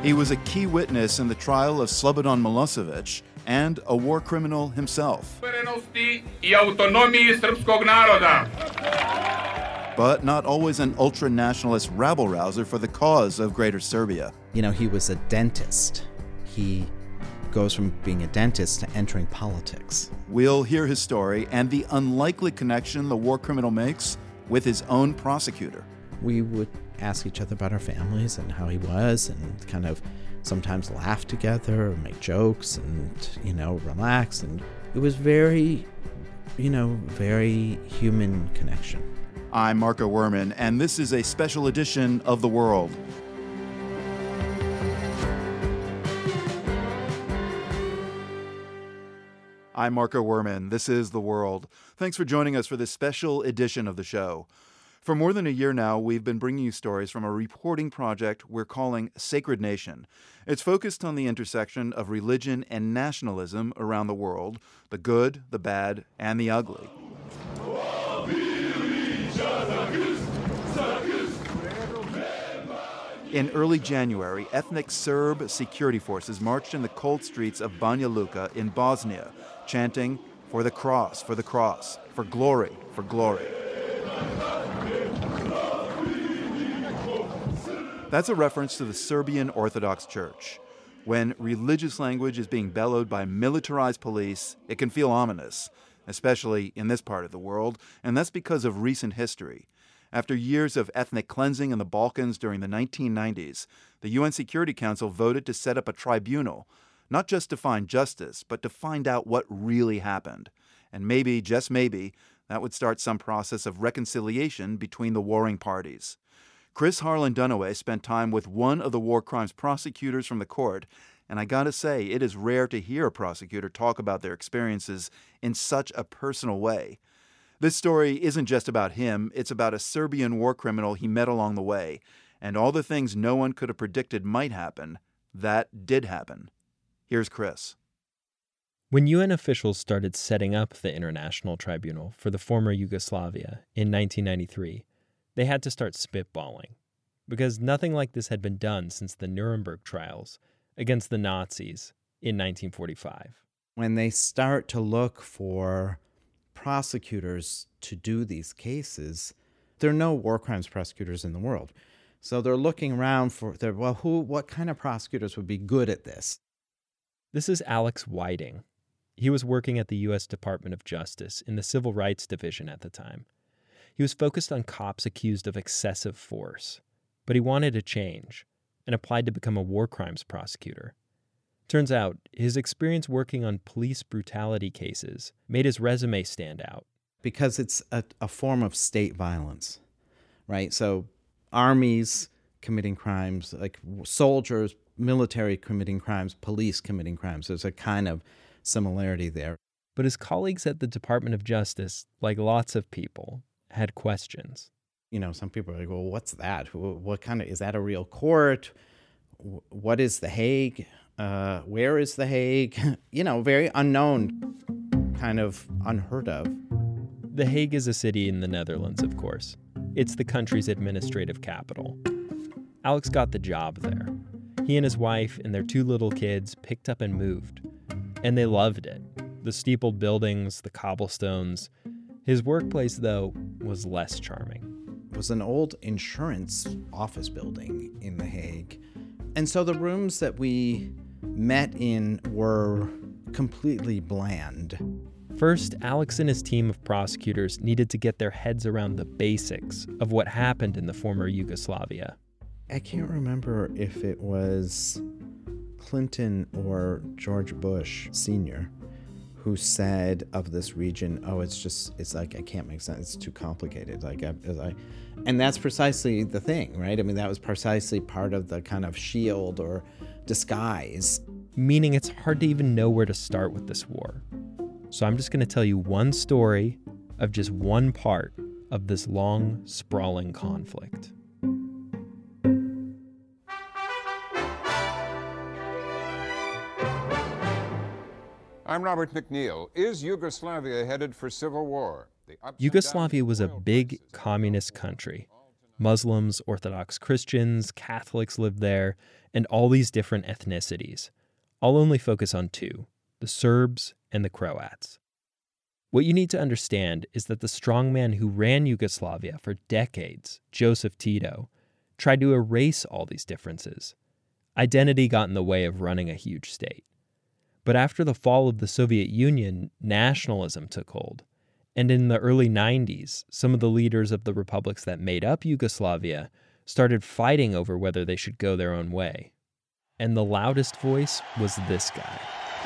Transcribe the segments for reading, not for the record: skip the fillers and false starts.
He was a key witness in the trial of Slobodan Milosevic and a war criminal himself. But not always an ultra-nationalist rabble-rouser for the cause of Greater Serbia. You know, he was a dentist. He goes from being a dentist to entering politics. We'll hear his story and the unlikely connection the war criminal makes with his own prosecutor. We would ask each other about our families and how he was, and kind of sometimes laugh together or make jokes and, relax. And it was very human connection. I'm Marco Werman, and this is a special edition of The World. I'm Marco Werman. This is The World. Thanks for joining us for this special edition of the show. For more than a year now, we've been bringing you stories from a reporting project we're calling Sacred Nation. It's focused on the intersection of religion and nationalism around the world, the good, the bad, and the ugly. In early January, ethnic Serb security forces marched in the cold streets of Banja Luka in Bosnia, chanting, "For the cross, for the cross, for glory, for glory." That's a reference to the Serbian Orthodox Church. When religious language is being bellowed by militarized police, it can feel ominous, especially in this part of the world, and that's because of recent history. After years of ethnic cleansing in the Balkans during the 1990s, the UN Security Council voted to set up a tribunal, not just to find justice, but to find out what really happened. And maybe, just maybe, that would start some process of reconciliation between the warring parties. Chris Harlan-Dunaway spent time with one of the war crimes prosecutors from the court, and I gotta say, it is rare to hear a prosecutor talk about their experiences in such a personal way. This story isn't just about him, it's about a Serbian war criminal he met along the way, and all the things no one could have predicted might happen, that did happen. Here's Chris. When UN officials started setting up the International Tribunal for the former Yugoslavia in 1993, they had to start spitballing, because nothing like this had been done since the Nuremberg trials against the Nazis in 1945. When they start to look for prosecutors to do these cases, there are no war crimes prosecutors in the world. So they're looking around for, what kind of prosecutors would be good at this? This is Alex Whiting. He was working at the U.S. Department of Justice in the Civil Rights Division at the time. He was focused on cops accused of excessive force, but he wanted a change and applied to become a war crimes prosecutor. Turns out, his experience working on police brutality cases made his resume stand out. Because it's a form of state violence, right? So armies committing crimes, like soldiers, military committing crimes, police committing crimes. There's a kind of similarity there. But his colleagues at the Department of Justice, like lots of people, had questions. Some people are like, well, what's that? What kind of, is that a real court? What is The Hague? Where is The Hague? Very unknown, kind of unheard of. The Hague is a city in the Netherlands, of course. It's the country's administrative capital. Alex got the job there. He and his wife and their 2 little kids picked up and moved. And they loved it. The steepled buildings, the cobblestones. His workplace, though, was less charming. It was an old insurance office building in The Hague. And so the rooms that we met in were completely bland. First, Alex and his team of prosecutors needed to get their heads around the basics of what happened in the former Yugoslavia. I can't remember if it was Clinton or George Bush Sr. who said of this region, it's like, I can't make sense, it's too complicated. And that's precisely the thing, right? I mean, that was precisely part of the kind of shield or disguise. Meaning it's hard to even know where to start with this war. So I'm just going to tell you one story of just one part of this long, sprawling conflict. I'm Robert McNeil. Is Yugoslavia headed for civil war? Yugoslavia was a big communist country. Muslims, Orthodox Christians, Catholics lived there, and all these different ethnicities. I'll only focus on two, the Serbs and the Croats. What you need to understand is that the strongman who ran Yugoslavia for decades, Joseph Tito, tried to erase all these differences. Identity got in the way of running a huge state. But after the fall of the Soviet Union, nationalism took hold. And in the early 90s, some of the leaders of the republics that made up Yugoslavia started fighting over whether they should go their own way. And the loudest voice was this guy.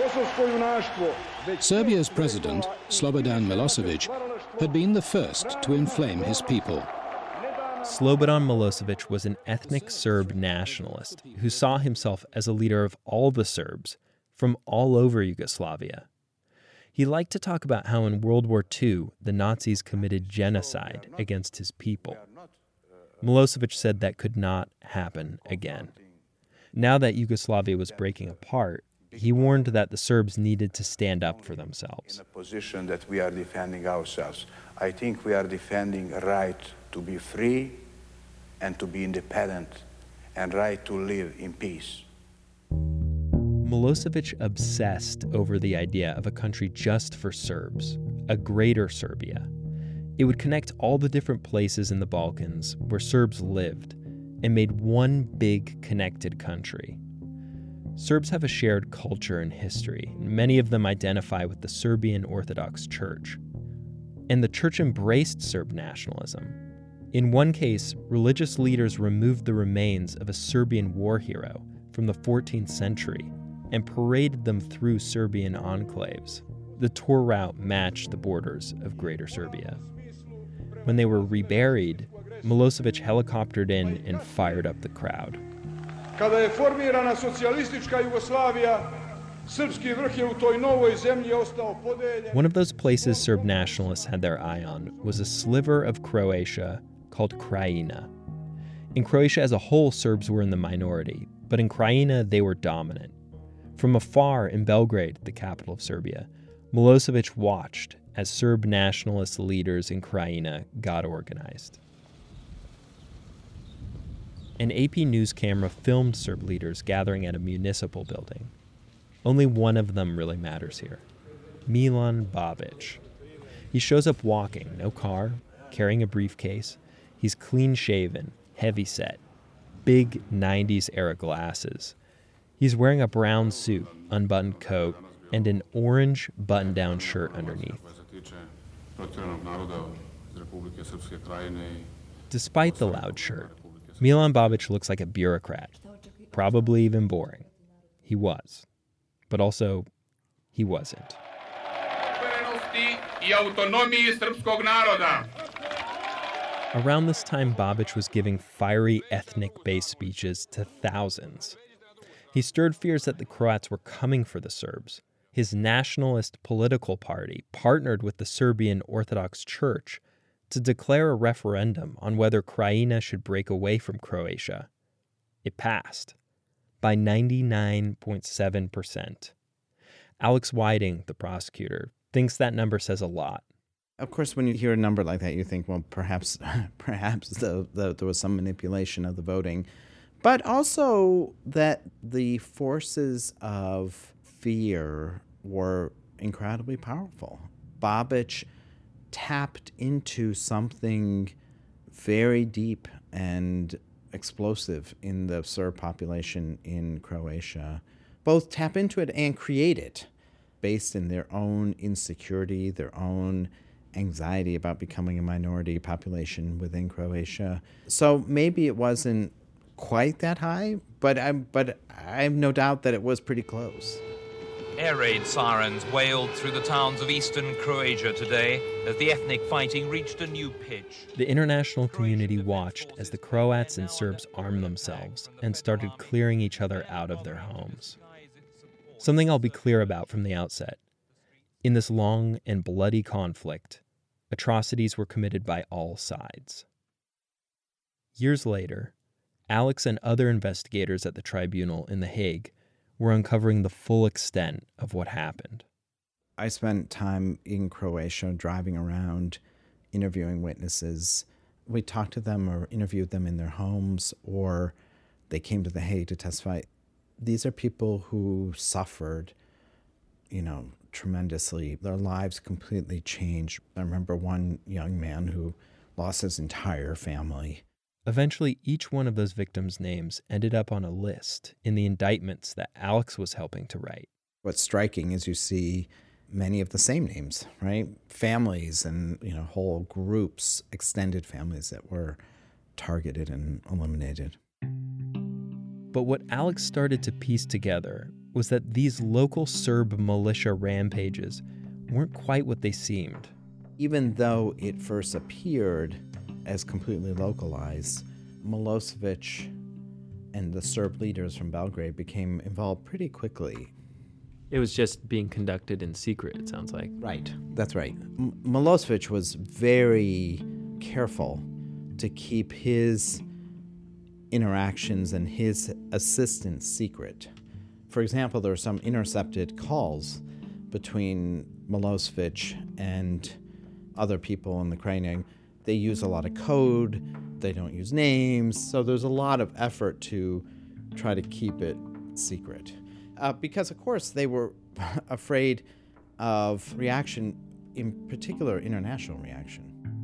Serbia's president, Slobodan Milosevic, had been the first to inflame his people. Slobodan Milosevic was an ethnic Serb nationalist who saw himself as a leader of all the Serbs from all over Yugoslavia. He liked to talk about how in World War II, the Nazis committed genocide against his people. Milosevic said that could not happen again. Now that Yugoslavia was breaking apart, he warned that the Serbs needed to stand up for themselves. In a position that we are defending ourselves. I think we are defending a right to be free and to be independent and right to live in peace. Milosevic obsessed over the idea of a country just for Serbs, a greater Serbia. It would connect all the different places in the Balkans where Serbs lived and made one big connected country. Serbs have a shared culture and history, and many of them identify with the Serbian Orthodox Church. And the church embraced Serb nationalism. In one case, religious leaders removed the remains of a Serbian war hero from the 14th century and paraded them through Serbian enclaves. The tour route matched the borders of Greater Serbia. When they were reburied, Milosevic helicoptered in and fired up the crowd. Kada je formirana socijalistička Jugoslavija, srpski vrh je u toj novoj zemlji ostao podeljen. One of those places Serb nationalists had their eye on was a sliver of Croatia called Krajina. In Croatia as a whole, Serbs were in the minority, but in Krajina they were dominant. From afar in Belgrade, the capital of Serbia, Milosevic watched as Serb nationalist leaders in Krajina got organized. An AP News camera filmed Serb leaders gathering at a municipal building. Only one of them really matters here, Milan Babic. He shows up walking, no car, carrying a briefcase. He's clean-shaven, heavy-set, big 90s-era glasses. He's wearing a brown suit, unbuttoned coat, and an orange button-down shirt underneath. Despite the loud shirt, Milan Babic looks like a bureaucrat, probably even boring. He was. But also, he wasn't. Around this time, Babic was giving fiery ethnic-based speeches to thousands. He stirred fears that the Croats were coming for the Serbs. His nationalist political party partnered with the Serbian Orthodox Church to declare a referendum on whether Krajina should break away from Croatia. It passed by 99.7%. Alex Whiting, the prosecutor, thinks that number says a lot. Of course, when you hear a number like that, you think, well, perhaps there was some manipulation of the voting. But also that the forces of fear were incredibly powerful. Babic tapped into something very deep and explosive in the Serb population in Croatia. Both tap into it and create it based in their own insecurity, their own anxiety about becoming a minority population within Croatia. So maybe it wasn't quite that high, but I have no doubt that it was pretty close. Air raid sirens wailed through the towns of eastern Croatia today as the ethnic fighting reached a new pitch. The international community watched as the Croats and Serbs armed themselves and started clearing each other out of their homes. Something I'll be clear about from the outset. In this long and bloody conflict, atrocities were committed by all sides. Years later, Alex and other investigators at the tribunal in The Hague were uncovering the full extent of what happened. I spent time in Croatia driving around, interviewing witnesses, we talked to them or interviewed them in their homes, or they came to The Hague to testify. These are people who suffered, tremendously. Their lives completely changed. I remember one young man who lost his entire family. Eventually, each one of those victims' names ended up on a list in the indictments that Alex was helping to write. What's striking is you see many of the same names, right? Families and, whole groups, extended families that were targeted and eliminated. But what Alex started to piece together was that these local Serb militia rampages weren't quite what they seemed. Even though it first appeared as completely localized, Milosevic and the Serb leaders from Belgrade became involved pretty quickly. It was just being conducted in secret, it sounds like. Right, that's right. Milosevic was very careful to keep his interactions and his assistants secret. For example, there were some intercepted calls between Milosevic and other people in the Krajina. They use a lot of code, they don't use names, so there's a lot of effort to try to keep it secret. Because, of course, they were afraid of reaction, in particular international reaction.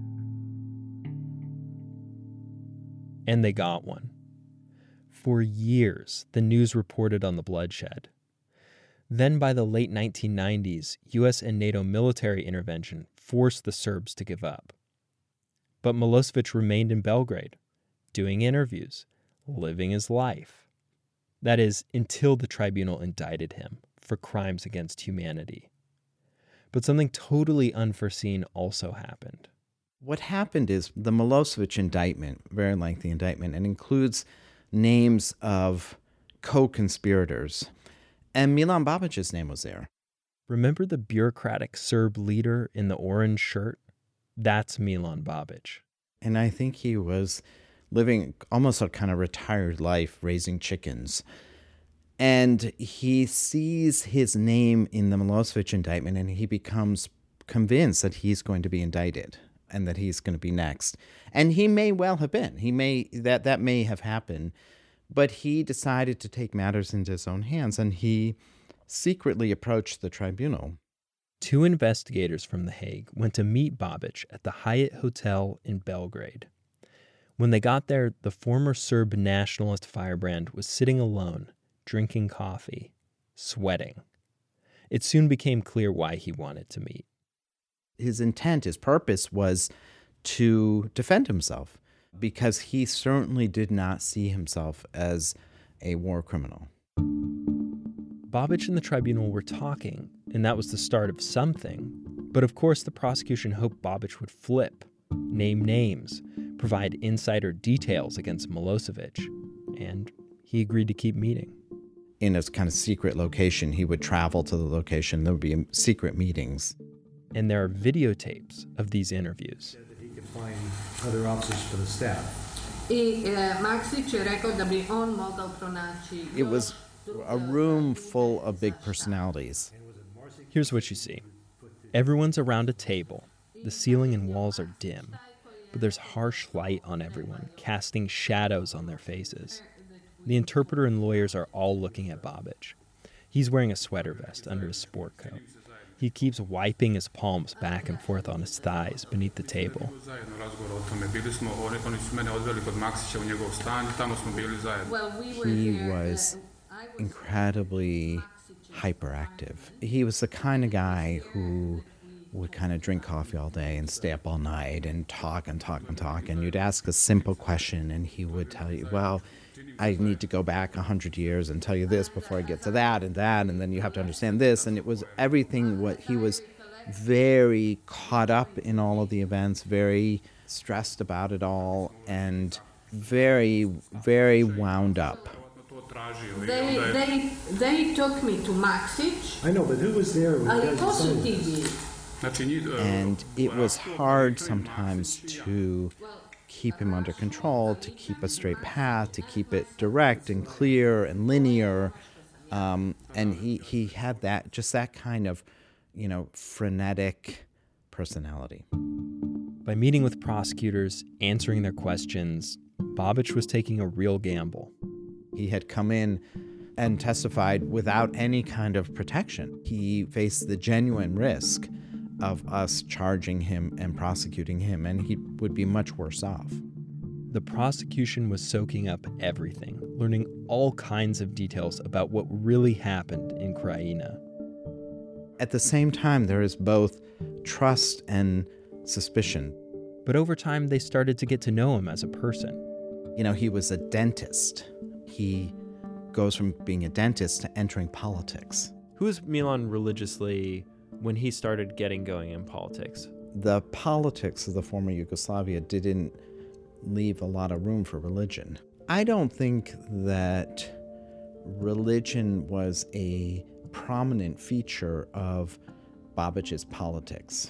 And they got one. For years, the news reported on the bloodshed. Then by the late 1990s, U.S. and NATO military intervention forced the Serbs to give up. But Milosevic remained in Belgrade, doing interviews, living his life. That is, until the tribunal indicted him for crimes against humanity. But something totally unforeseen also happened. What happened is the Milosevic indictment, very lengthy indictment, and includes names of co-conspirators. And Milan Babic's name was there. Remember the bureaucratic Serb leader in the orange shirt? That's Milan Babic. And I think he was living almost a kind of retired life, raising chickens. And he sees his name in the Milosevic indictment, and he becomes convinced that he's going to be indicted and that he's going to be next. And he may well have been. That may have happened. But he decided to take matters into his own hands, and he secretly approached the tribunal. 2 investigators from The Hague went to meet Babic at the Hyatt Hotel in Belgrade. When they got there, the former Serb nationalist firebrand was sitting alone, drinking coffee, sweating. It soon became clear why he wanted to meet. His intent, his purpose was to defend himself, because he certainly did not see himself as a war criminal. Babic and the tribunal were talking, and that was the start of something. But of course, the prosecution hoped Babic would flip, name names, provide insider details against Milosevic, and he agreed to keep meeting. In a kind of secret location, he would travel to the location. There would be secret meetings. And there are videotapes of these interviews. He could find other officers for the staff. It was a room full of big personalities. Here's what you see. Everyone's around a table. The ceiling and walls are dim, but there's harsh light on everyone, casting shadows on their faces. The interpreter and lawyers are all looking at Babic. He's wearing a sweater vest under his sport coat. He keeps wiping his palms back and forth on his thighs beneath the table. He was incredibly hyperactive. He was the kind of guy who would kind of drink coffee all day and stay up all night and talk and talk and talk. And you'd ask a simple question and he would tell you, well, I need to go back 100 years and tell you this before I get to that, and then you have to understand this. And it was everything. What he was very caught up in all of the events, very stressed about it all, and very, very wound up. They took me to Maksic. I know, but who was there? And it was hard sometimes to keep him under control, to keep a straight path, to keep it direct and clear and linear. And he had that kind of, frenetic personality. By meeting with prosecutors, answering their questions, Babic was taking a real gamble. He had come in and testified without any kind of protection. He faced the genuine risk of us charging him and prosecuting him, and he would be much worse off. The prosecution was soaking up everything, learning all kinds of details about what really happened in Krajina. At the same time, there is both trust and suspicion. But over time, they started to get to know him as a person. You know, he was a dentist. He goes from being a dentist to entering politics. Who was Milan religiously when he started getting going in politics? The politics of the former Yugoslavia didn't leave a lot of room for religion. I don't think that religion was a prominent feature of Babic's politics.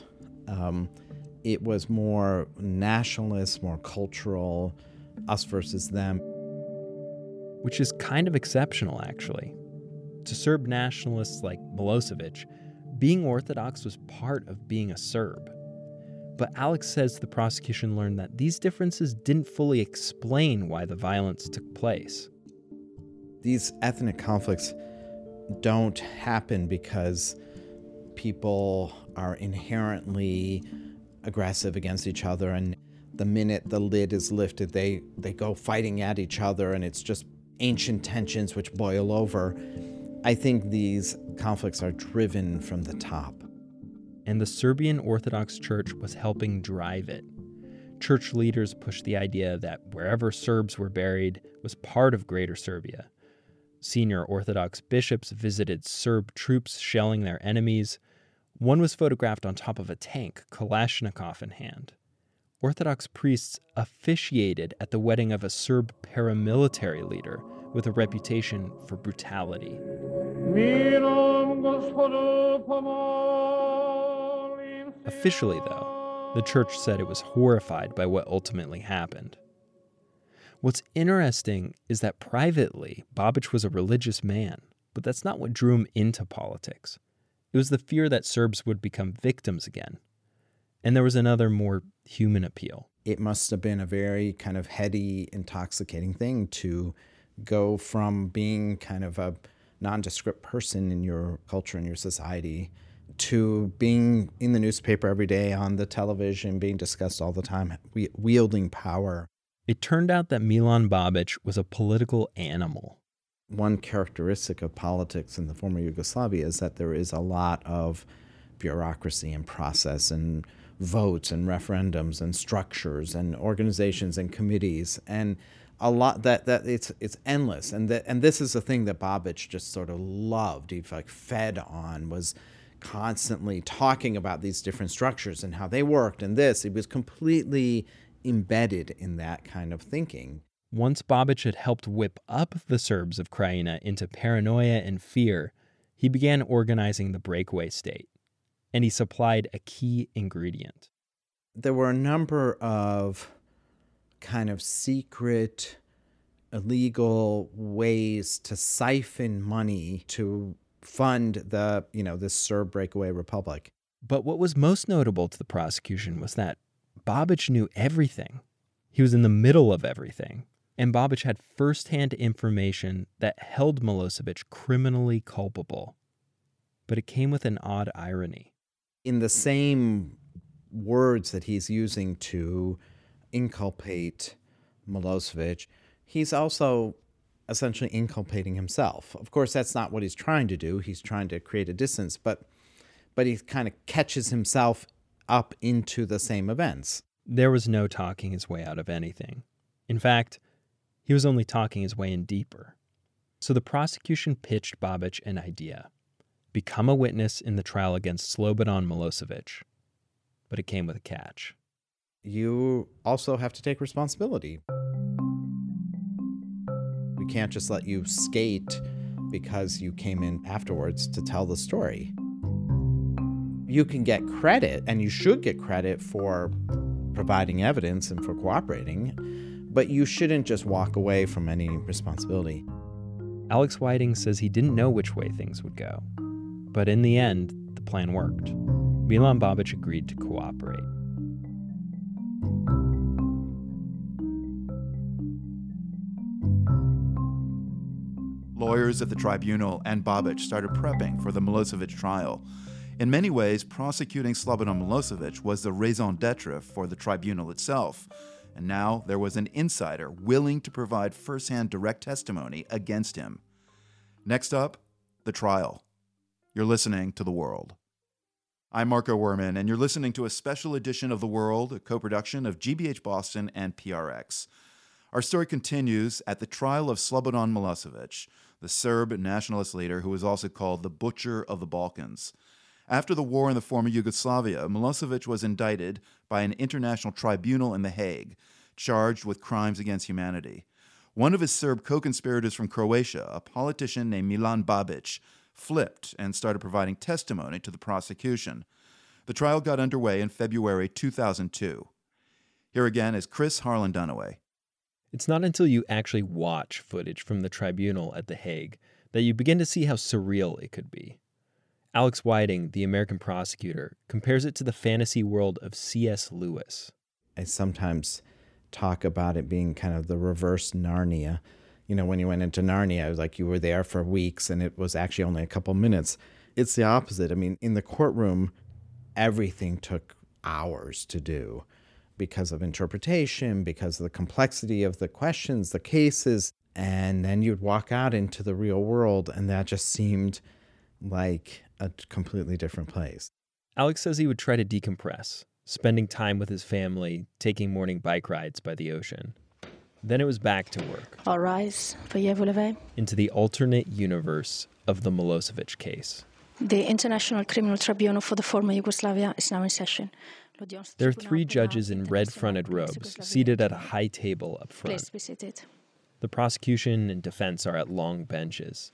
It was more nationalist, more cultural, us versus them. Which is kind of exceptional, actually. To Serb nationalists like Milosevic, being Orthodox was part of being a Serb. But Alex says the prosecution learned that these differences didn't fully explain why the violence took place. These ethnic conflicts don't happen because people are inherently aggressive against each other, and the minute the lid is lifted, they go fighting at each other, and it's just ancient tensions which boil over. I think these conflicts are driven from the top. And the Serbian Orthodox Church was helping drive it. Church leaders pushed the idea that wherever Serbs were buried was part of Greater Serbia. Senior Orthodox bishops visited Serb troops shelling their enemies. One was photographed on top of a tank, Kalashnikov in hand. Orthodox priests officiated at the wedding of a Serb paramilitary leader with a reputation for brutality. Officially, though, the church said it was horrified by what ultimately happened. What's interesting is that privately, Babic was a religious man, but that's not what drew him into politics. It was the fear that Serbs would become victims again. And there was another more human appeal. It must have been a very kind of heady, intoxicating thing to go from being kind of a nondescript person in your culture and your society to being in the newspaper every day, on the television, being discussed all the time, wielding power. It turned out that Milan Babic was a political animal. One characteristic of politics in the former Yugoslavia is that there is a lot of bureaucracy and process and votes and referendums and structures and organizations and committees, and a lot that it's endless. And this is a thing that Babic just sort of loved. He fed on, was constantly talking about these different structures and how they worked and this. He was completely embedded in that kind of thinking. Once Babic had helped whip up the Serbs of Krajina into paranoia and fear, he began organizing the breakaway state. And he supplied a key ingredient. There were a number of kind of secret, illegal ways to siphon money to fund this Serb breakaway republic. But what was most notable to the prosecution was that Babic knew everything. He was in the middle of everything. And Babic had firsthand information that held Milosevic criminally culpable. But it came with an odd irony. In the same words that he's using to inculpate Milosevic, he's also essentially inculpating himself. Of course, that's not what he's trying to do. He's trying to create a distance, but he kind of catches himself up into the same events. There was no talking his way out of anything. In fact, he was only talking his way in deeper. So the prosecution pitched Babic an idea. Become a witness in the trial against Slobodan Milosevic. But it came with a catch. You also have to take responsibility. We can't just let you skate because you came in afterwards to tell the story. You can get credit, and you should get credit for providing evidence and for cooperating, but you shouldn't just walk away from any responsibility. Alex Whiting says he didn't know which way things would go. But in the end, the plan worked. Milan Babic agreed to cooperate. Lawyers at the tribunal and Babic started prepping for the Milosevic trial. In many ways, prosecuting Slobodan Milosevic was the raison d'etre for the tribunal itself. And now there was an insider willing to provide first-hand direct testimony against him. Next up, the trial. You're listening to The World. I'm Marco Werman, and you're listening to a special edition of The World, a co-production of GBH Boston and PRX. Our story continues at the trial of Slobodan Milosevic, the Serb nationalist leader who was also called the Butcher of the Balkans. After the war in the former Yugoslavia, Milosevic was indicted by an international tribunal in The Hague, charged with crimes against humanity. One of his Serb co-conspirators from Croatia, a politician named Milan Babic, flipped and started providing testimony to the prosecution. The trial got underway in February 2002. Here again is Chris Harlan-Dunaway. It's not until you actually watch footage from the tribunal at The Hague that you begin to see how surreal it could be. Alex Whiting, the American prosecutor, compares it to the fantasy world of C.S. Lewis. I sometimes talk about it being kind of the reverse Narnia. You know, when you went into Narnia, it was like you were there for weeks and it was actually only a couple minutes. It's the opposite. I mean, in the courtroom, everything took hours to do because of interpretation, because of the complexity of the questions, the cases. And then you'd walk out into the real world, and that just seemed like a completely different place. Alex says he would try to decompress, spending time with his family, taking morning bike rides by the ocean. Then it was back to work. All rise, veuillez vous lever. Into the alternate universe of the Milosevic case. The International Criminal Tribunal for the former Yugoslavia is now in session. There are 3 judges in red-fronted robes seated at a high table up front. Please be seated. The prosecution and defense are at long benches.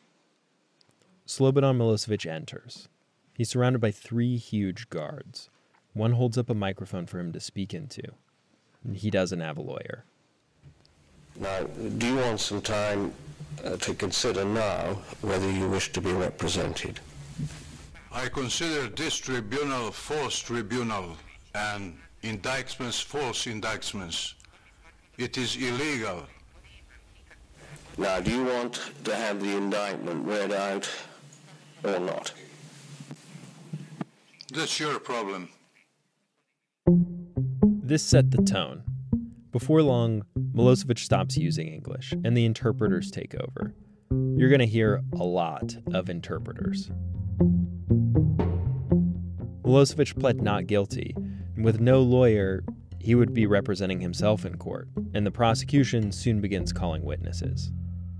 Slobodan Milosevic enters. He's surrounded by 3 huge guards. One holds up a microphone for him to speak into. And he doesn't have a lawyer. Now, do you want some time to consider now whether you wish to be represented? I consider this tribunal a false tribunal and indictments false indictments. It is illegal. Now, do you want to have the indictment read out or not? That's your problem. This set the tone. Before long, Milosevic stops using English, and the interpreters take over. You're going to hear a lot of interpreters. Milosevic pled not guilty, and with no lawyer, he would be representing himself in court, and the prosecution soon begins calling witnesses.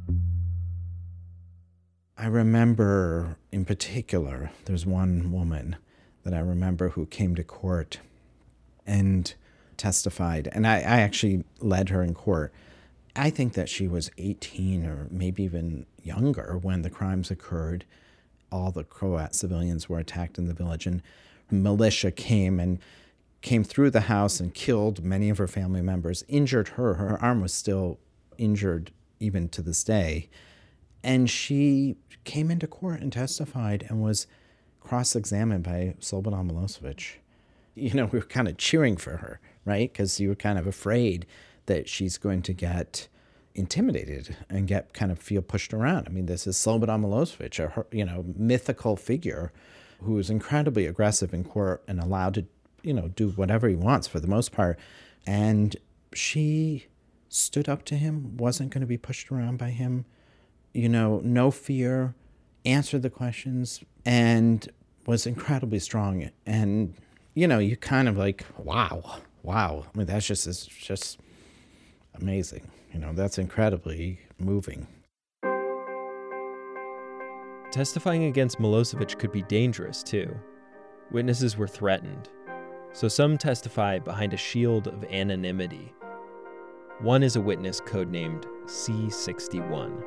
I remember, in particular, there's one woman that I remember who came to court and testified, and I actually led her in court. I think that she was 18 or maybe even younger when the crimes occurred. All the Croat civilians were attacked in the village, and militia came through the house and killed many of her family members, injured her. Her arm was still injured even to this day. And she came into court and testified and was cross-examined by Slobodan Milosevic. You know, we were kind of cheering for her, right? Because you were kind of afraid that she's going to get intimidated and feel pushed around. I mean, this is Slobodan Milosevic, a mythical figure who is incredibly aggressive in court and allowed to, do whatever he wants for the most part. And she stood up to him, wasn't going to be pushed around by him, no fear, answered the questions, and was incredibly strong. And, you kind of like, wow. I mean, it's just amazing. That's incredibly moving. Testifying against Milosevic could be dangerous, too. Witnesses were threatened, so some testify behind a shield of anonymity. One is a witness codenamed C61.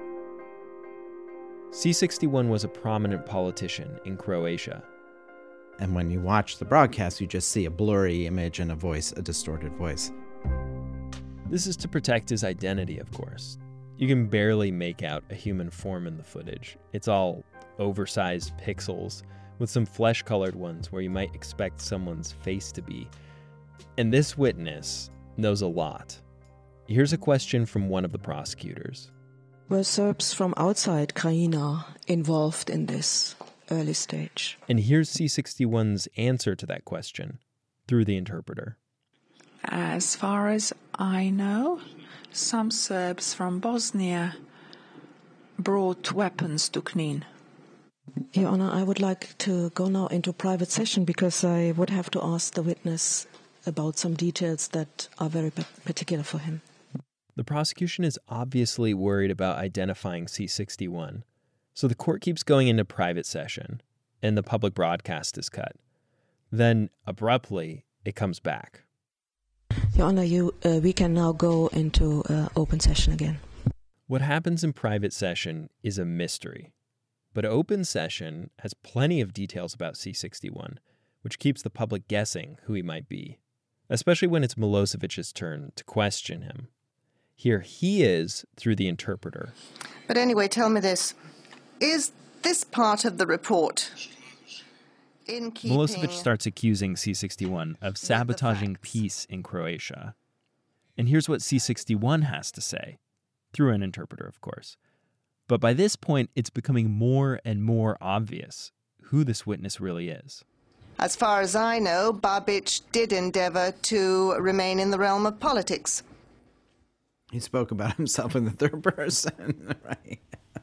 C61 was a prominent politician in Croatia. And when you watch the broadcast, you just see a blurry image and a distorted voice. This is to protect his identity, of course. You can barely make out a human form in the footage. It's all oversized pixels, with some flesh-colored ones where you might expect someone's face to be. And this witness knows a lot. Here's a question from one of the prosecutors. Were Serbs from outside Krajina involved in this early stage? And here's C61's answer to that question through the interpreter. As far as I know, some Serbs from Bosnia brought weapons to Knin. Your Honor, I would like to go now into private session because I would have to ask the witness about some details that are very particular for him. The prosecution is obviously worried about identifying C61, so the court keeps going into private session, and the public broadcast is cut. Then, abruptly, it comes back. Your Honor, we can now go into open session again. What happens in private session is a mystery, but open session has plenty of details about C61, which keeps the public guessing who he might be, especially when it's Milosevic's turn to question him. Here he is through the interpreter. But anyway, tell me this. Is this part of the report in keeping... Milosevic starts accusing C61 of sabotaging peace in Croatia. And here's what C61 has to say, through an interpreter, of course. But by this point, it's becoming more and more obvious who this witness really is. As far as I know, Babic did endeavor to remain in the realm of politics. He spoke about himself in the third person, right?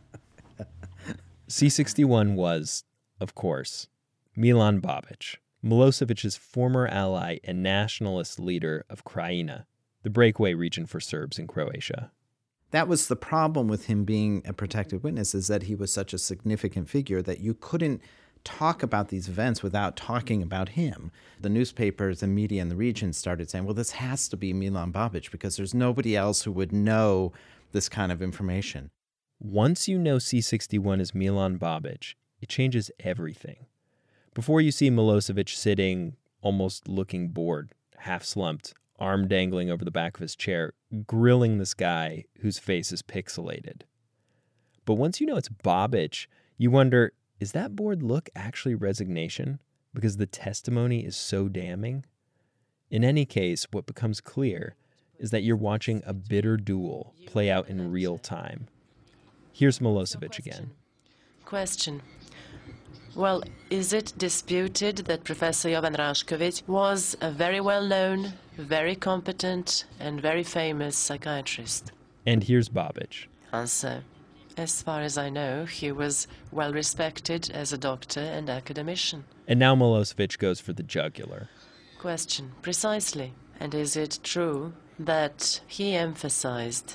C61 was, of course, Milan Babic, Milosevic's former ally and nationalist leader of Krajina, the breakaway region for Serbs in Croatia. That was the problem with him being a protected witness, is that he was such a significant figure that you couldn't talk about these events without talking about him. The newspapers and media in the region started saying, well, this has to be Milan Babic because there's nobody else who would know this kind of information. Once you know C61 is Milan Babic, it changes everything. Before you see Milosevic sitting, almost looking bored, half slumped, arm dangling over the back of his chair, grilling this guy whose face is pixelated. But once you know it's Babic, you wonder, is that bored look actually resignation? Because the testimony is so damning? In any case, what becomes clear is that you're watching a bitter duel play out in real time. Here's Milosevic again. Question. Well, is it disputed that Professor Jovan Rašković was a very well-known, very competent, and very famous psychiatrist? And here's Babic. Answer. As far as I know, he was well respected as a doctor and academician. And now Milosevic goes for the jugular. Question. Precisely. And is it true that he emphasized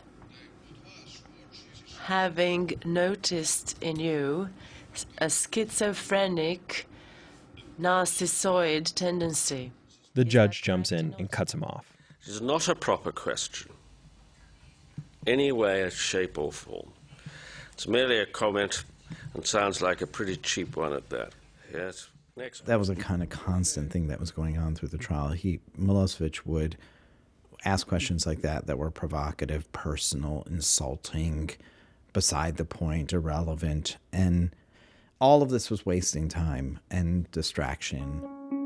having noticed in you a schizophrenic, narcissoid tendency? The judge jumps in and cuts him off. It is not a proper question, any way, shape, or form. It's merely a comment and sounds like a pretty cheap one at that. Yes. Next. That was a kind of constant thing that was going on through the trial. Milosevic would ask questions like that were provocative, personal, insulting, beside the point, irrelevant, and all of this was wasting time and distraction.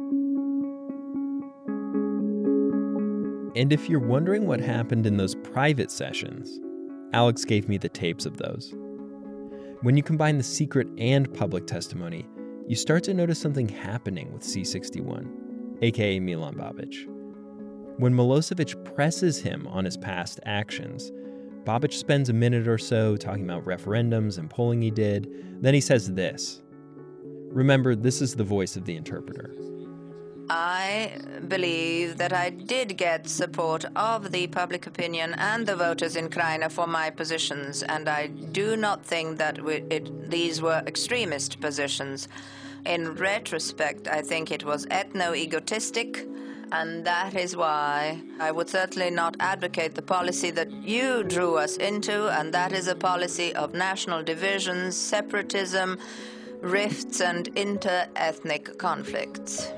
And if you're wondering what happened in those private sessions, Alex gave me the tapes of those. When you combine the secret and public testimony, you start to notice something happening with C61, aka Milan Babic. When Milosevic presses him on his past actions, Babic spends a minute or so talking about referendums and polling he did. Then he says this. Remember, this is the voice of the interpreter. I believe that I did get support of the public opinion and the voters in Krajina for my positions, and I do not think that these were extremist positions. In retrospect, I think it was ethno-egotistic, and that is why I would certainly not advocate the policy that you drew us into, and that is a policy of national divisions, separatism, rifts, and inter-ethnic conflicts.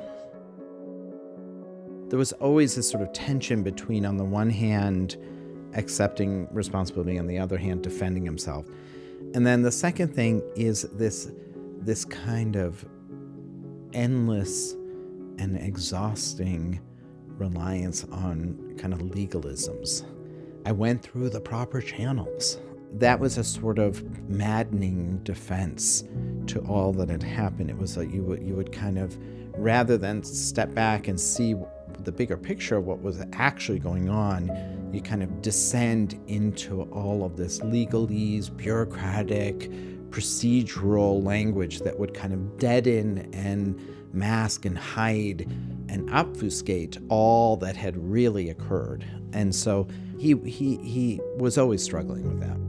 There was always this sort of tension between, on the one hand, accepting responsibility, on the other hand, defending himself. And then the second thing is this kind of endless and exhausting reliance on kind of legalisms. I went through the proper channels. That was a sort of maddening defense to all that had happened. It was like you would kind of, rather than step back and see the bigger picture of what was actually going on, you kind of descend into all of this legalese, bureaucratic, procedural language that would kind of deaden and mask and hide and obfuscate all that had really occurred. And so he was always struggling with that.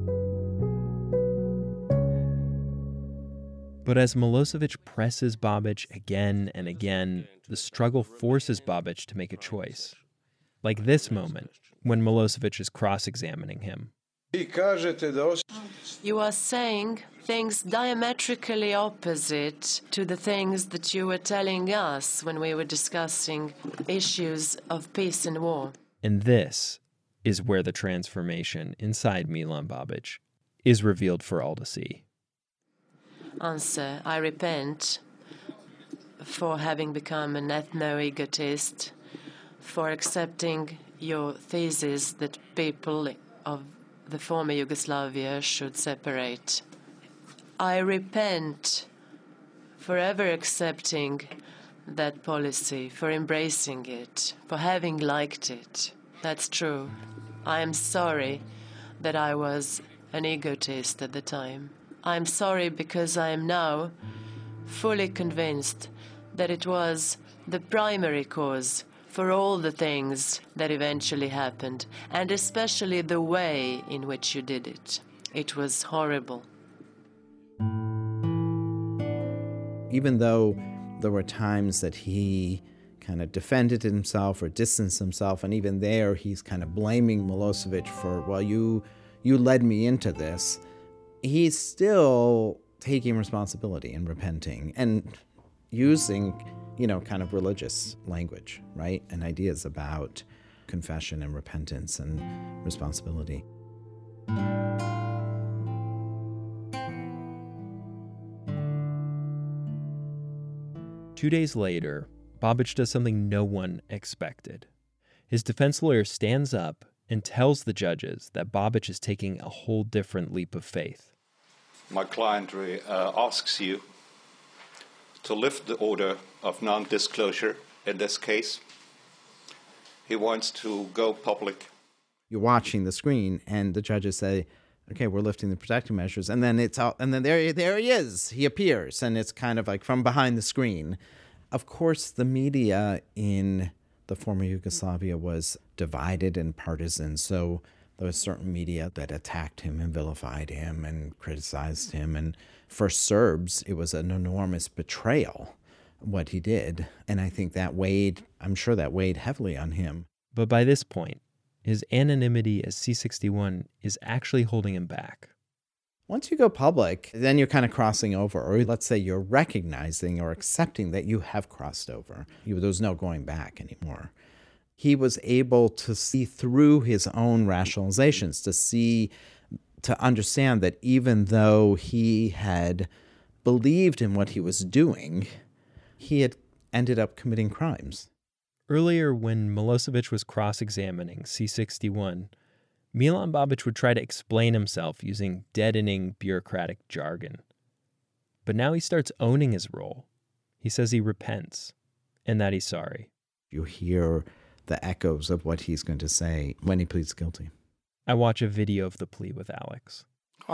But as Milosevic presses Babic again and again, the struggle forces Babic to make a choice. Like this moment, when Milosevic is cross-examining him. You are saying things diametrically opposite to the things that you were telling us when we were discussing issues of peace and war. And this is where the transformation inside Milan Babic is revealed for all to see. Answer: I repent for having become an ethno-egotist, for accepting your thesis that people of the former Yugoslavia should separate. I repent for ever accepting that policy, for embracing it, for having liked it. That's true. I am sorry that I was an egotist at the time. I'm sorry because I am now fully convinced that it was the primary cause for all the things that eventually happened, and especially the way in which you did it. It was horrible. Even though there were times that he kind of defended himself or distanced himself, and even there he's kind of blaming Milosevic for, well, you led me into this, he's still taking responsibility and repenting and using, kind of religious language, right? And ideas about confession and repentance and responsibility. Two days later, Babic does something no one expected. His defense lawyer stands up and tells the judges that Babic is taking a whole different leap of faith. My client asks you to lift the order of non-disclosure in this case. He wants to go public. You're watching the screen, and the judges say, "Okay, we're lifting the protective measures," and then there he is. He appears, and it's kind of like from behind the screen. Of course, the media in the former Yugoslavia was divided and partisan, so there was certain media that attacked him and vilified him and criticized him. And for Serbs, it was an enormous betrayal, what he did. And I think I'm sure that weighed heavily on him. But by this point, his anonymity as C61 is actually holding him back. Once you go public, then you're kind of crossing over, or let's say you're recognizing or accepting that you have crossed over. There's no going back anymore. He was able to see through his own rationalizations, to understand that even though he had believed in what he was doing, he had ended up committing crimes. Earlier, when Milosevic was cross-examining C61, Milan Babic would try to explain himself using deadening bureaucratic jargon. But now he starts owning his role. He says he repents and that he's sorry. You hear the echoes of what he's going to say when he pleads guilty. I watch a video of the plea with Alex.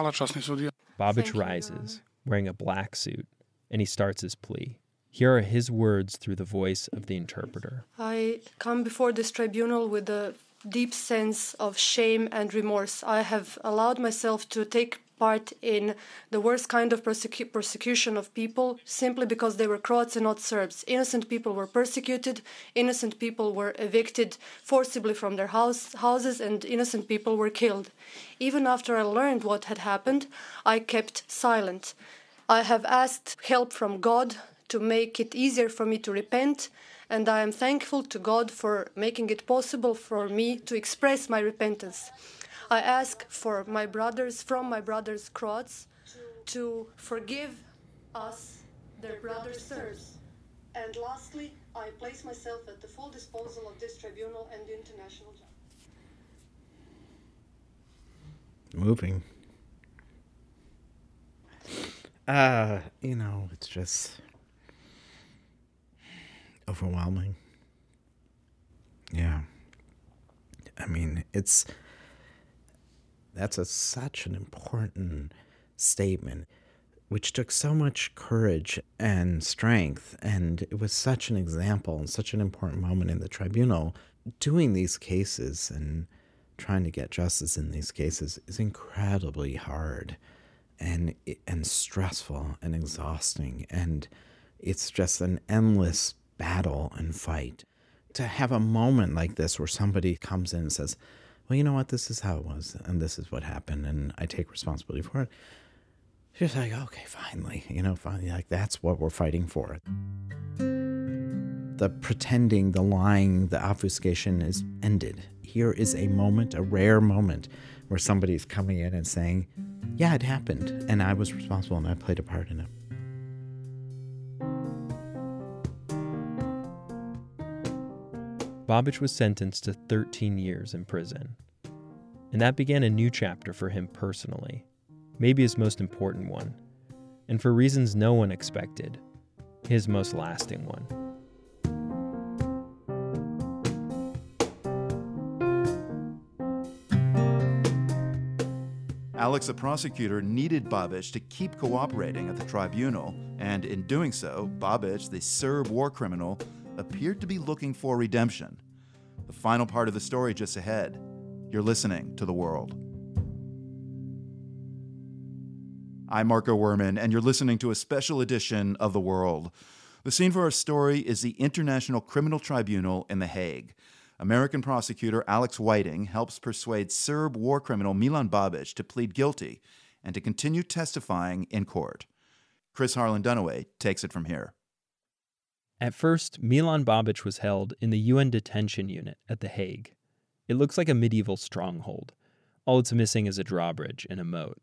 Babic rises, wearing a black suit, and he starts his plea. Here are his words through the voice of the interpreter. I come before this tribunal with a deep sense of shame and remorse. I have allowed myself to take part in the worst kind of persecution of people simply because they were Croats and not Serbs. Innocent people were persecuted, innocent people were evicted forcibly from their houses, and innocent people were killed. Even after I learned what had happened, I kept silent. I have asked help from God to make it easier for me to repent, and I am thankful to God for making it possible for me to express my repentance. I ask from my brothers Croats to forgive us, their brothers Serbs. And lastly, I place myself at the full disposal of this tribunal and the international justice. Moving. It's just overwhelming. Yeah. I mean, that's such an important statement, which took so much courage and strength, and it was such an example and such an important moment in the tribunal. Doing these cases and trying to get justice in these cases is incredibly hard and stressful and exhausting, and it's just an endless battle and fight. To have a moment like this where somebody comes in and says, well, you know what, this is how it was, and this is what happened, and I take responsibility for it. You're just like, okay, finally, like that's what we're fighting for. The pretending, the lying, the obfuscation is ended. Here is a moment, a rare moment, where somebody's coming in and saying, yeah, it happened, and I was responsible, and I played a part in it. Babic was sentenced to 13 years in prison. And that began a new chapter for him personally, maybe his most important one, and for reasons no one expected, his most lasting one. Alex, the prosecutor, needed Babic to keep cooperating at the tribunal, and in doing so, Babic, the Serb war criminal, appeared to be looking for redemption. The final part of the story just ahead. You're listening to The World. I'm Marco Werman, and you're listening to a special edition of The World. The scene for our story is the International Criminal Tribunal in The Hague. American prosecutor Alex Whiting helps persuade Serb war criminal Milan Babic to plead guilty and to continue testifying in court. Chris Harlan-Dunaway takes it from here. At first, Milan Babic was held in the UN detention unit at The Hague. It looks like a medieval stronghold. All it's missing is a drawbridge and a moat.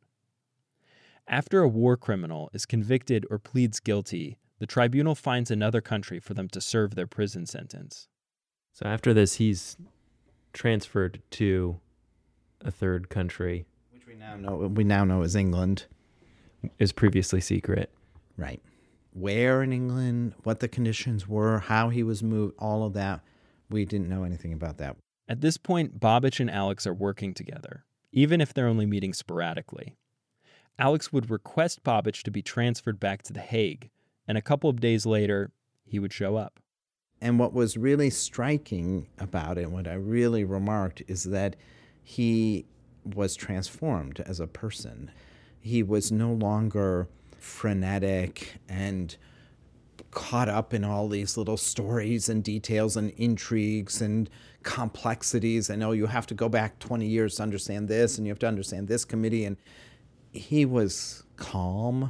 After a war criminal is convicted or pleads guilty, the tribunal finds another country for them to serve their prison sentence. So after this, he's transferred to a third country, which we now know is England. Is previously secret. Right. Where in England, what the conditions were, how he was moved, all of that, we didn't know anything about that. At this point, Babic and Alex are working together, even if they're only meeting sporadically. Alex would request Babic to be transferred back to The Hague, and a couple of days later, he would show up. And what was really striking about it, what I really remarked, is that he was transformed as a person. He was no longer frenetic and caught up in all these little stories and details and intrigues and complexities. I know you have to go back 20 years to understand this, and you have to understand this committee. And he was calm,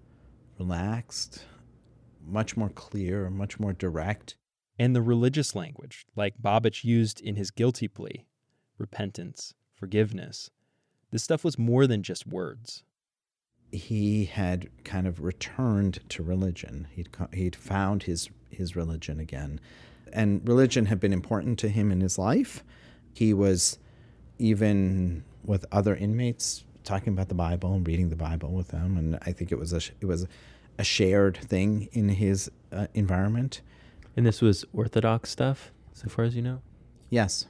relaxed, much more clear, much more direct. And the religious language, like Babic used in his guilty plea, repentance, forgiveness, this stuff was more than just words. He had kind of returned to religion. He'd found his religion again. And religion had been important to him in his life. He was, even with other inmates, talking about the Bible and reading the Bible with them. And I think it was a shared thing in his environment. And this was Orthodox stuff, so far as you know? Yes,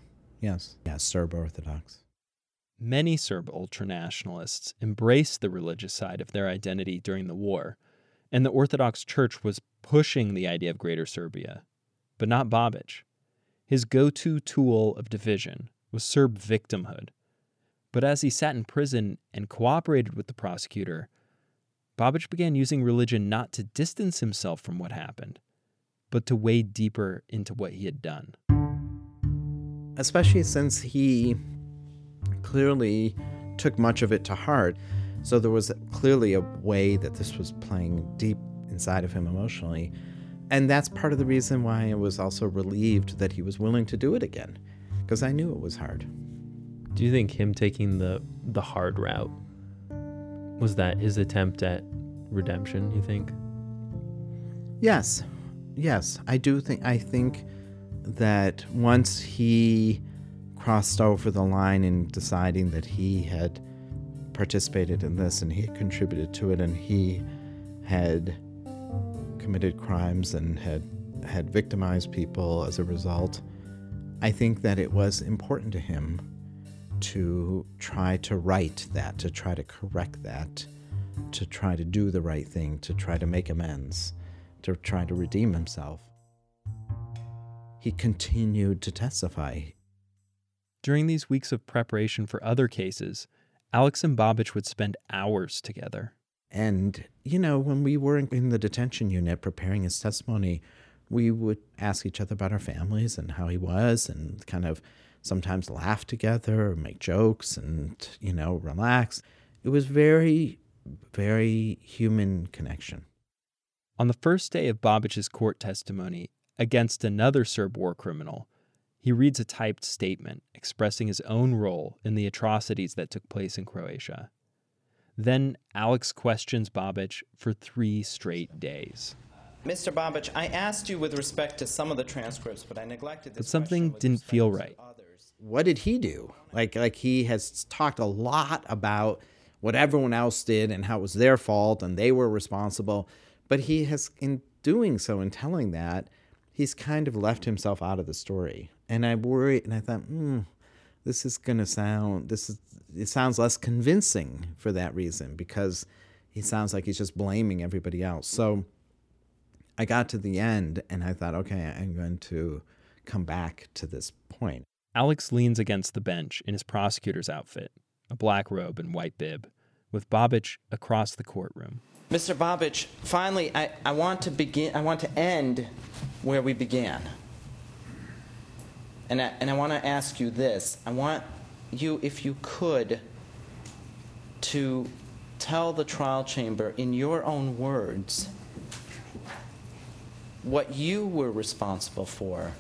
Serb Orthodox. Many Serb ultranationalists embraced the religious side of their identity during the war, and the Orthodox Church was pushing the idea of Greater Serbia, but not Babic. His go-to tool of division was Serb victimhood. But as he sat in prison and cooperated with the prosecutor, Babic began using religion not to distance himself from what happened, but to wade deeper into what he had done. Especially since he clearly took much of it to heart. So there was clearly a way that this was playing deep inside of him emotionally. And that's part of the reason why I was also relieved that he was willing to do it again, because I knew it was hard. Do you think him taking the hard route, was that his attempt at redemption, you think? Yes. Yes, I think that once he crossed over the line in deciding that he had participated in this and he had contributed to it and he had committed crimes and had victimized people as a result, I think that it was important to him to try to right that, to try to correct that, to try to do the right thing, to try to make amends, to try to redeem himself. He continued to testify. During these weeks of preparation for other cases, Alex and Babich would spend hours together. And, when we were in the detention unit preparing his testimony, we would ask each other about our families and how he was and kind of sometimes laugh together or make jokes and, relax. It was very, very human connection. On the first day of Babich's court testimony against another Serb war criminal, he reads a typed statement expressing his own role in the atrocities that took place in Croatia. Then Alex questions Babich for 3 straight days. Mr. Babich, I asked you with respect to some of the transcripts, but I neglected this. But something didn't feel right. What did he do? Like he has talked a lot about what everyone else did and how it was their fault and they were responsible. But he has, in doing so and telling that, he's kind of left himself out of the story. And I worried, and I thought, this is going to sound, it sounds less convincing for that reason, because he sounds like he's just blaming everybody else. So I got to the end and I thought, okay, I'm going to come back to this point. Alex leans against the bench in his prosecutor's outfit, a black robe and white bib, with Babich across the courtroom. Mr. Babich, finally, I want to end where we began. And I want to ask you this. I want you, if you could, to tell the trial chamber in your own words what you were responsible for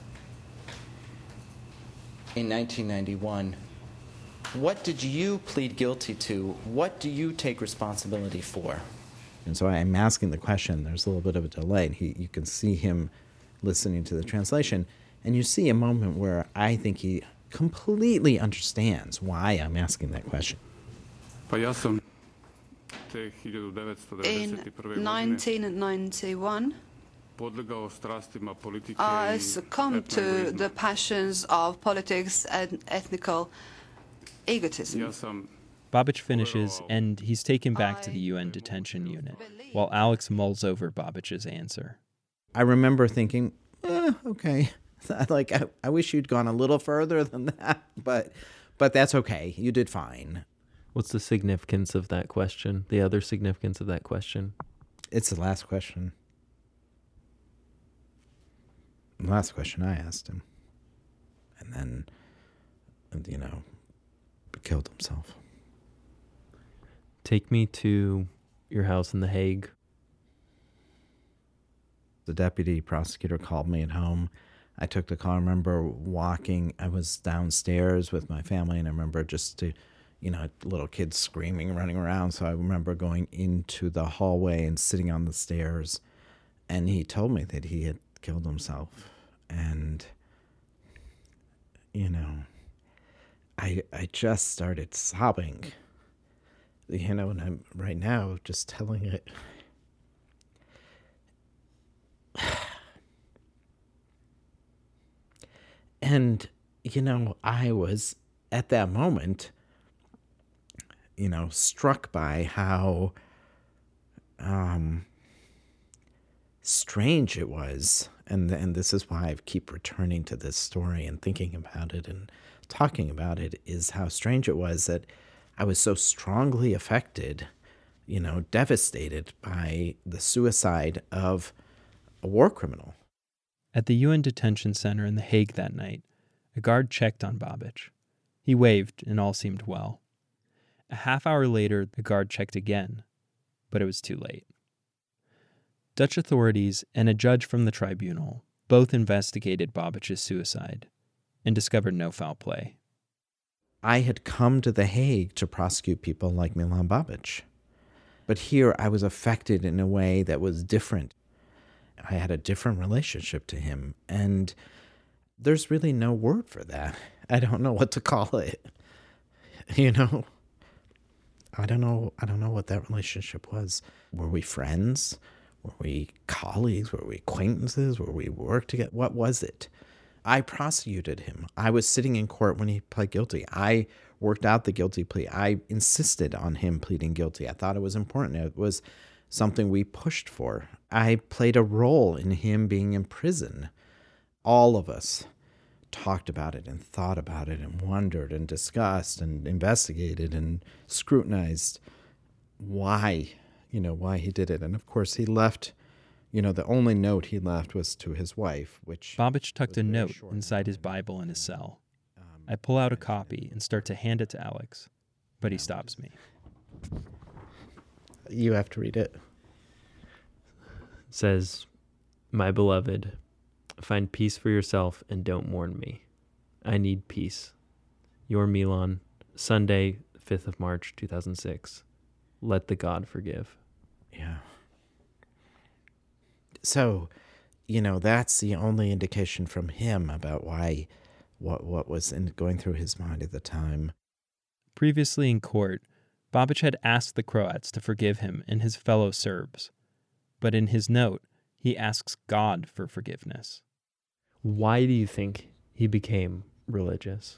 in 1991. What did you plead guilty to? What do you take responsibility for? And so I'm asking the question. There's a little bit of a delay. And you can see him listening to the translation. And you see a moment where I think he completely understands why I'm asking that question. In 1991, I succumbed to the passions of politics and ethnical egotism. Babich finishes, and he's taken back to the UN detention unit, while Alex mulls over Babich's answer. I remember thinking, okay. I wish you'd gone a little further than that, but that's okay. You did fine. What's the significance of that question? The other significance of that question? It's the last question. The last question I asked him. And then, killed himself. Take me to your house in The Hague. The deputy prosecutor called me at home. I took the call. I remember walking. I was downstairs with my family, and I remember little kids screaming, running around. So I remember going into the hallway and sitting on the stairs, and he told me that he had killed himself. And, I just started sobbing, and I'm right now just telling it. And, I was at that moment, struck by how strange it was. And this is why I keep returning to this story and thinking about it and talking about it, is how strange it was that I was so strongly affected, devastated by the suicide of a war criminal. At the UN detention center in The Hague that night, a guard checked on Babich. He waved, and all seemed well. A half hour later, the guard checked again, but it was too late. Dutch authorities and a judge from the tribunal both investigated Babich's suicide and discovered no foul play. I had come to The Hague to prosecute people like Milan Babic, but here I was affected in a way that was different. I had a different relationship to him. And there's really no word for that. I don't know what to call it. You know? I don't know what that relationship was. Were we friends? Were we colleagues? Were we acquaintances? Were we work together? What was it? I prosecuted him. I was sitting in court when he pled guilty. I worked out the guilty plea. I insisted on him pleading guilty. I thought it was important. It was something we pushed for. I played a role in him being in prison. All of us talked about it and thought about it and wondered and discussed and investigated and scrutinized why he did it. And of course he left, the only note he left was to his wife, which... Babich tucked a note inside his Bible in his cell. I pull out a copy and start to hand it to Alex, but he stops me. You have to read it. It says, "My beloved, find peace for yourself and don't mourn me. I need peace. Your Milan, Sunday, 5th of March, 2006. Let the God forgive." Yeah. So, that's the only indication from him about what was going through his mind at the time. Previously in court, Babich had asked the Croats to forgive him and his fellow Serbs. But in his note, he asks God for forgiveness. Why do you think he became religious?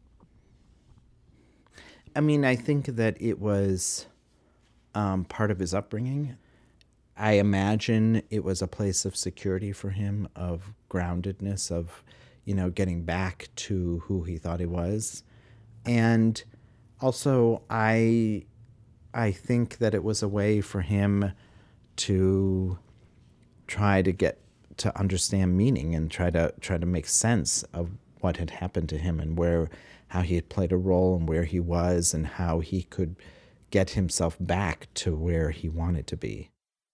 I think that it was part of his upbringing. I imagine it was a place of security for him, of groundedness, of, getting back to who he thought he was. And also, I think that it was a way for him to try to get to understand meaning and try to make sense of what had happened to him and how he had played a role and where he was and how he could get himself back to where he wanted to be.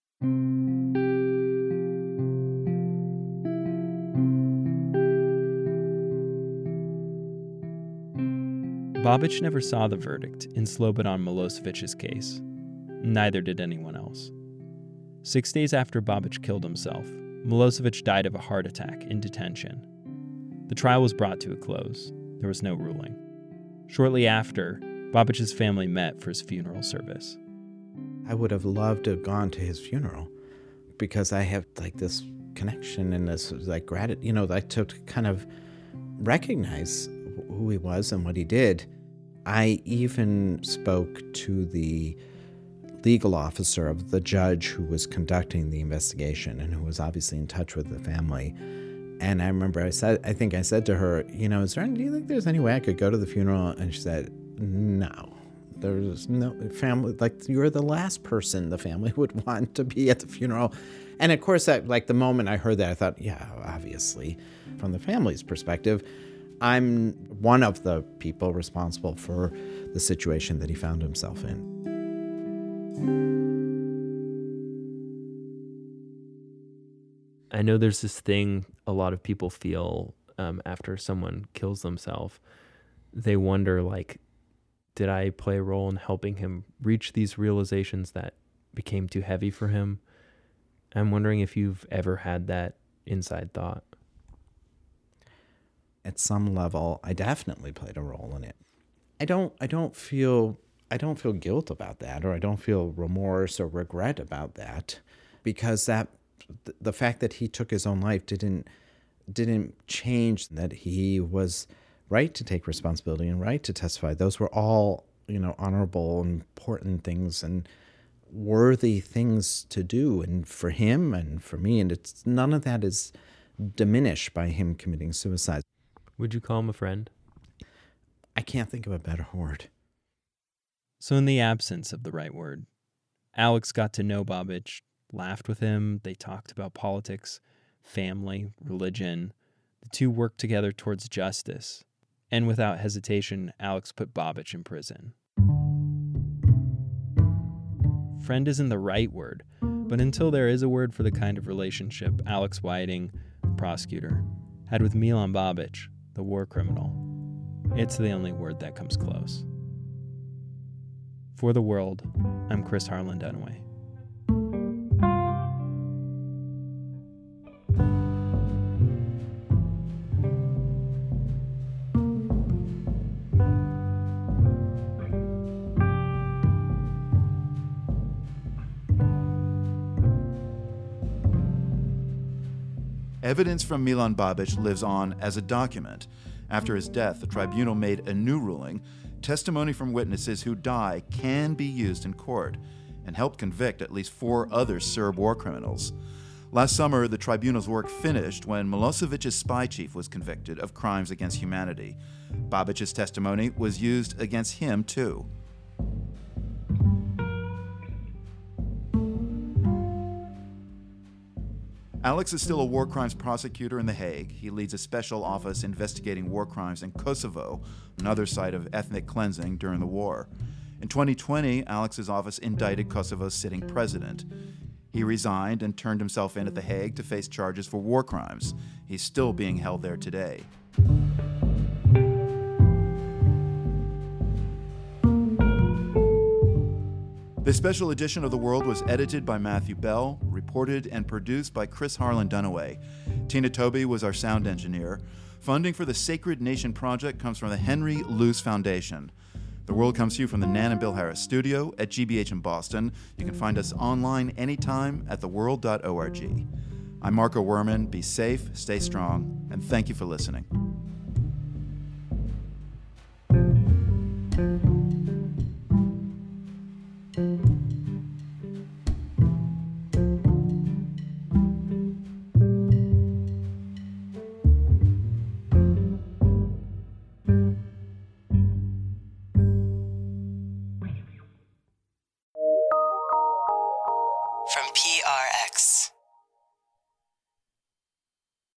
Babich never saw the verdict in Slobodan Milosevic's case. Neither did anyone else. 6 days after Babich killed himself, Milosevic died of a heart attack in detention. The trial was brought to a close. There was no ruling. Shortly after, Babich's family met for his funeral service. I would have loved to have gone to his funeral because I have this connection and this gratitude, to kind of recognize who he was and what he did. I even spoke to the legal officer of the judge who was conducting the investigation and who was obviously in touch with the family. And I remember I think I said to her, do you think there's any way I could go to the funeral? And she said, no. There's no family, you're the last person the family would want to be at the funeral. And of course, the moment I heard that, I thought, yeah, obviously, from the family's perspective, I'm one of the people responsible for the situation that he found himself in. I know there's this thing a lot of people feel after someone kills themselves. They wonder, did I play a role in helping him reach these realizations that became too heavy for him? I'm wondering if you've ever had that inside thought. At some level, I definitely played a role in it. I don't feel guilt about that, or I don't feel remorse or regret about that, because the fact that he took his own life didn't change that he was right to take responsibility and right to testify. Those were all, honorable, important things and worthy things to do, and for him and for me, and none of that is diminished by him committing suicide. Would you call him a friend? I can't think of a better word. So in the absence of the right word, Alex got to know Babich, laughed with him, they talked about politics, family, religion. The two worked together towards justice. And without hesitation, Alex put Babich in prison. Friend isn't the right word, but until there is a word for the kind of relationship Alex Whiting, prosecutor, had with Milan Babich, the war criminal, it's the only word that comes close. For the World, I'm Chris Harlan Dunaway. Evidence from Milan Babic lives on as a document. After his death, the tribunal made a new ruling. Testimony from witnesses who die can be used in court, and helped convict at least 4 other Serb war criminals. Last summer, the tribunal's work finished when Milosevic's spy chief was convicted of crimes against humanity. Babic's testimony was used against him, too. Alex is still a war crimes prosecutor in The Hague. He leads a special office investigating war crimes in Kosovo, another site of ethnic cleansing during the war. In 2020, Alex's office indicted Kosovo's sitting president. He resigned and turned himself in at The Hague to face charges for war crimes. He's still being held there today. This special edition of The World was edited by Matthew Bell, reported and produced by Chris Harlan Dunaway. Tina Tobey was our sound engineer. Funding for the Sacred Nation Project comes from the Henry Luce Foundation. The World comes to you from the Nan and Bill Harris studio at GBH in Boston. You can find us online anytime at theworld.org. I'm Marco Werman. Be safe, stay strong, and thank you for listening.